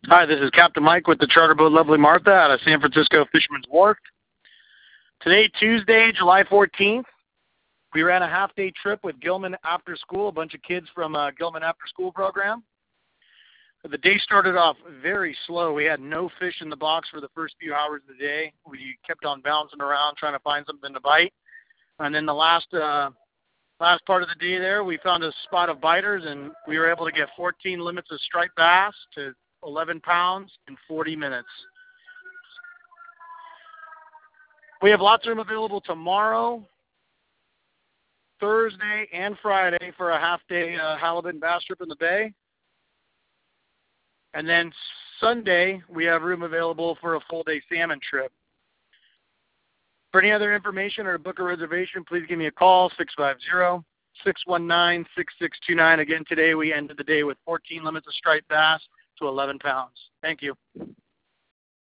Hi, this is Captain Mike with the charter boat Lovely Martha out of San Francisco Fisherman's Wharf. Today, Tuesday, July 14th, we ran a half-day trip with Gilman After School, a bunch of kids from Gilman After School program. The day started off very slow. We had no fish in the box for the first few hours of the day. We kept on bouncing around trying to find something to bite. And then the last part of the day there, we found a spot of biters, and we were able to get 14 limits of striped bass to 11 pounds in 40 minutes. We have lots of room available tomorrow, Thursday, and Friday for a half-day halibut and bass trip in the bay. And then Sunday, we have room available for a full-day salmon trip. For any other information or to book a reservation, please give me a call, 650-619-6629. Again, today we ended the day with 14 limits of striped bass to 11 pounds. Thank you.